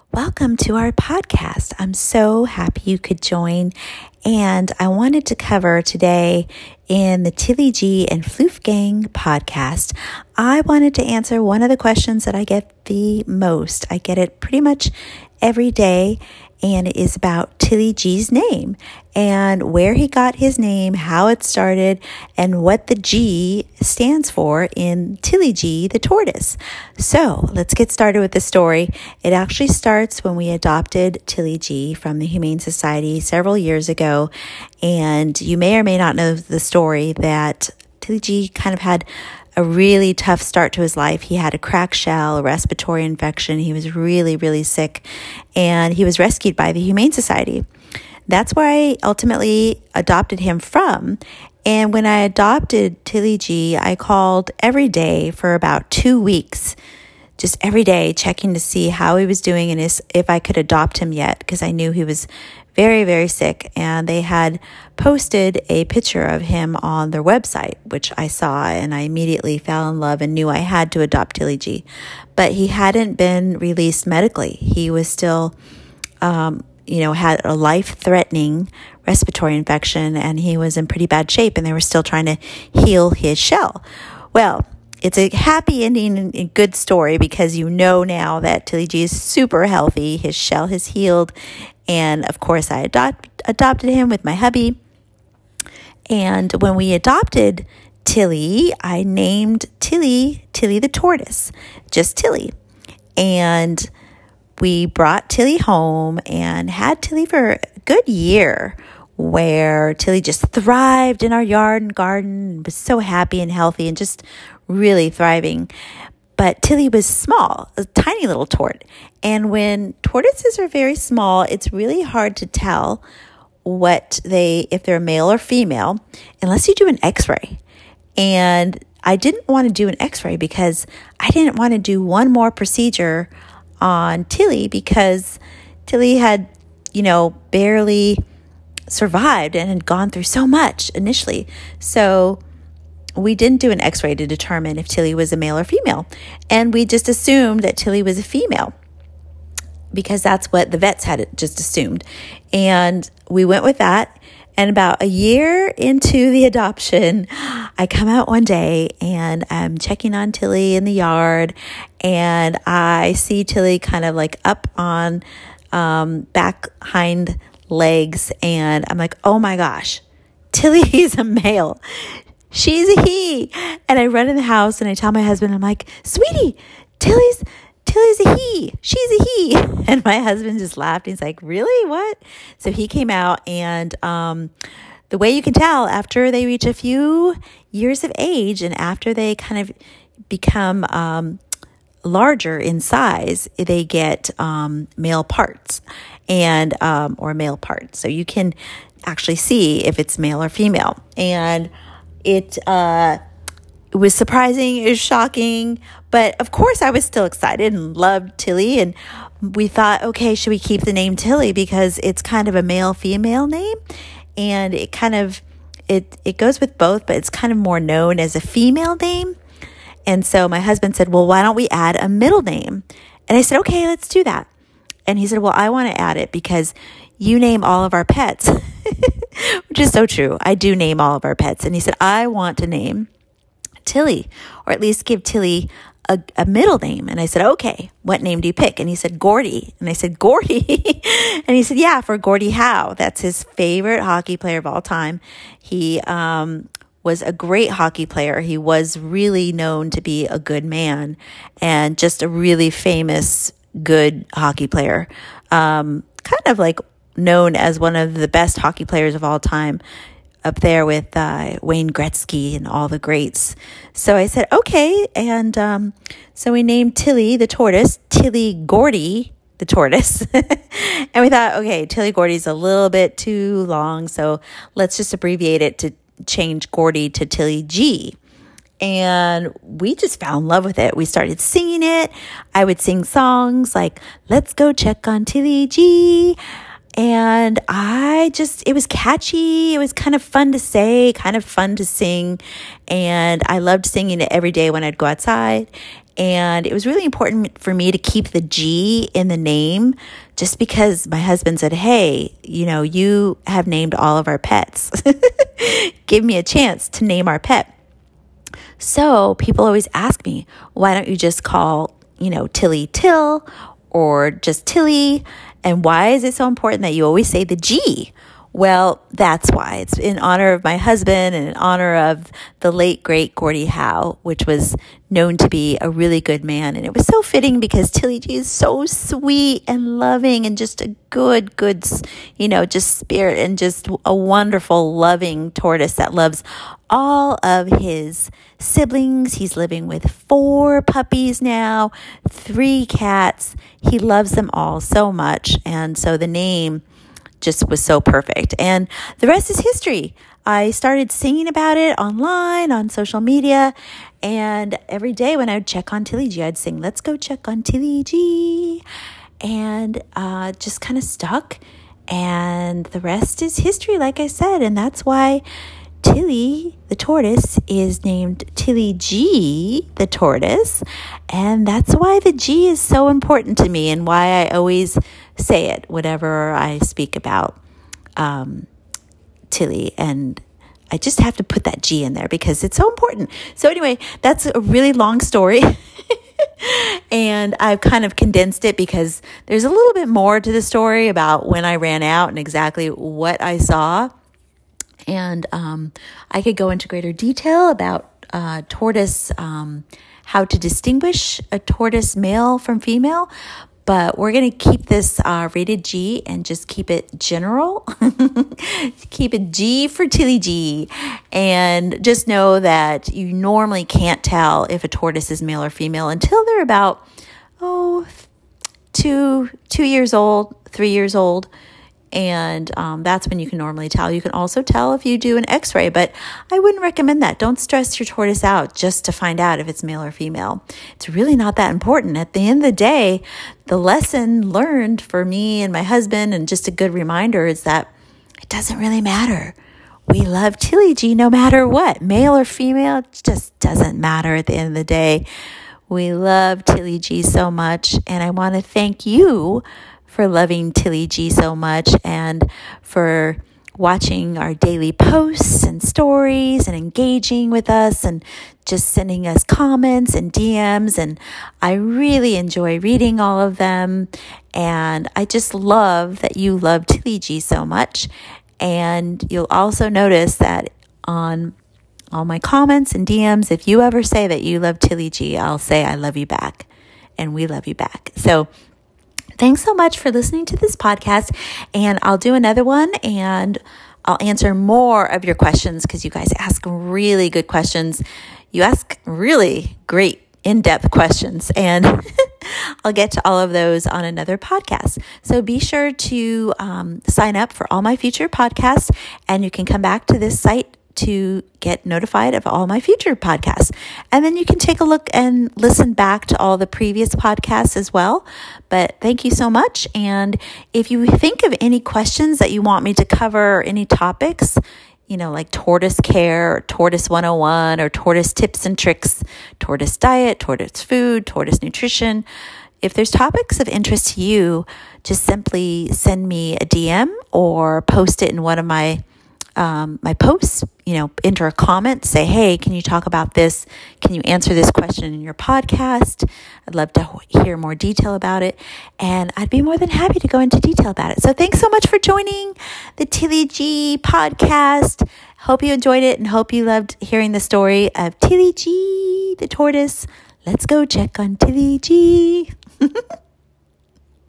Welcome to our podcast. I'm so happy you could join. And I wanted to cover today in the Tilly G and Floof Gang podcast, I wanted to answer one of the questions that I get the most. I get it pretty much every day, and it is about Tilly G's name and where he got his name, how it started, and what the G stands for in Tilly G, the tortoise. So let's get started with the story. It actually starts when we adopted Tilly G from the Humane Society several years ago. And you may or may not know the story that Tilly G kind of had a really tough start to his life. He had a cracked shell, a respiratory infection. He was really, really sick, and he was rescued by the Humane Society. That's where I ultimately adopted him from. And when I adopted Tilly G, I called every day for about 2 weeks, just every day checking to see how he was doing and if I could adopt him yet, because I knew he was very, very sick. And they had posted a picture of him on their website, which I saw, and I immediately fell in love and knew I had to adopt Tilly G. But he hadn't been released medically. He was still, had a life-threatening respiratory infection, and he was in pretty bad shape, and they were still trying to heal his shell. Well, it's a happy ending and a good story because you know now that Tilly G is super healthy. His shell has healed. And of course, I adopted him with my hubby. And when we adopted Tilly, I named Tilly the tortoise, just Tilly. And we brought Tilly home and had Tilly for a good year, where Tilly just thrived in our yard and garden, was so happy and healthy and just really thriving. But Tilly was small, a tiny little tort. And when tortoises are very small, it's really hard to tell if they're male or female, unless you do an x-ray. And I didn't want to do an x-ray because I didn't want to do one more procedure on Tilly, because Tilly had, barely survived and had gone through so much initially. So we didn't do an x-ray to determine if Tilly was a male or female. And we just assumed that Tilly was a female because that's what the vets had just assumed. And we went with that. And about a year into the adoption, I come out one day and I'm checking on Tilly in the yard, and I see Tilly kind of like up on back hind legs, and I'm like, oh my gosh, Tilly's a male. She's a he. And I run in the house and I tell my husband, I'm like, sweetie, Tilly's a he. She's a he. And my husband just laughed. He's like, really? What? So he came out, and the way you can tell after they reach a few years of age and after they kind of become larger in size, they get male parts or male parts. So you can actually see if it's male or female. And it was surprising, it was shocking, but of course I was still excited and loved Tilly, and we thought, okay, should we keep the name Tilly because it's kind of a male-female name, and it kind of, it goes with both, but it's kind of more known as a female name. And so my husband said, well, why don't we add a middle name? And I said, okay, let's do that. And he said, well, I want to add it because you name all of our pets, which is so true. I do name all of our pets. And he said, I want to name Tilly, or at least give Tilly a middle name. And I said, okay, what name do you pick? And he said, Gordy. And I said, Gordy? And he said, yeah, for Gordie Howe. That's his favorite hockey player of all time. He was a great hockey player. He was really known to be a good man and just a really famous, good hockey player. Kind of like known as one of the best hockey players of all time, up there with Wayne Gretzky and all the greats. So I said, okay. And so we named Tilly the tortoise, Tilly Gordy the tortoise. And we thought, okay, Tilly Gordy's a little bit too long, so let's just abbreviate it to change Gordy to Tilly G. And we just fell in love with it. We started singing it. I would sing songs like, let's go check on Tilly G. And it was catchy. It was kind of fun to say, kind of fun to sing. And I loved singing it every day when I'd go outside. And it was really important for me to keep the G in the name just because my husband said, hey, you have named all of our pets. Give me a chance to name our pet. So people always ask me, why don't you just call, Tilly Till or just Tilly? And why is it so important that you always say the G? Well, that's why. It's in honor of my husband and in honor of the late, great Gordie Howe, which was known to be a really good man. And it was so fitting because Tilly G is so sweet and loving and just a good, just spirit and just a wonderful, loving tortoise that loves all of his siblings. He's living with 4 puppies now, 3 cats. He loves them all so much. And so the name just was so perfect. And the rest is history. I started singing about it online, on social media, and every day when I would check on Tilly G, I'd sing, let's go check on Tilly G, and just kind of stuck. And the rest is history, like I said, and that's why Tilly, the tortoise, is named Tilly G, the tortoise, and that's why the G is so important to me and why I always say it whenever I speak about Tilly, and I just have to put that G in there because it's so important. So anyway, that's a really long story. And I've kind of condensed it because there's a little bit more to the story about when I ran out and exactly what I saw. And I could go into greater detail about tortoise, how to distinguish a tortoise male from female. But we're going to keep this rated G and just keep it general. Keep it G for Tilly G. And just know that you normally can't tell if a tortoise is male or female until they're about, 2 years old, 3 years old. And that's when you can normally tell. You can also tell if you do an x-ray, but I wouldn't recommend that. Don't stress your tortoise out just to find out if it's male or female. It's really not that important. At the end of the day, the lesson learned for me and my husband, and just a good reminder, is that it doesn't really matter. We love Tilly G no matter what. Male or female, it just doesn't matter at the end of the day. We love Tilly G so much, and I want to thank you for loving Tilly G so much and for watching our daily posts and stories and engaging with us and just sending us comments and DMs. And I really enjoy reading all of them. And I just love that you love Tilly G so much. And you'll also notice that on all my comments and DMs, if you ever say that you love Tilly G, I'll say I love you back, and we love you back. So thanks so much for listening to this podcast, and I'll do another one, and I'll answer more of your questions because you guys ask really good questions. You ask really great in-depth questions, and I'll get to all of those on another podcast. So be sure to sign up for all my future podcasts, and you can come back to this site to get notified of all my future podcasts. And then you can take a look and listen back to all the previous podcasts as well. But thank you so much. And if you think of any questions that you want me to cover, or any topics, like tortoise care, or tortoise 101, or tortoise tips and tricks, tortoise diet, tortoise food, tortoise nutrition, if there's topics of interest to you, just simply send me a DM or post it in one of my posts, enter a comment, say, hey, can you talk about this? Can you answer this question in your podcast? I'd love to hear more detail about it. And I'd be more than happy to go into detail about it. So thanks so much for joining the Tilly G podcast. Hope you enjoyed it and hope you loved hearing the story of Tilly G, the tortoise. Let's go check on Tilly G.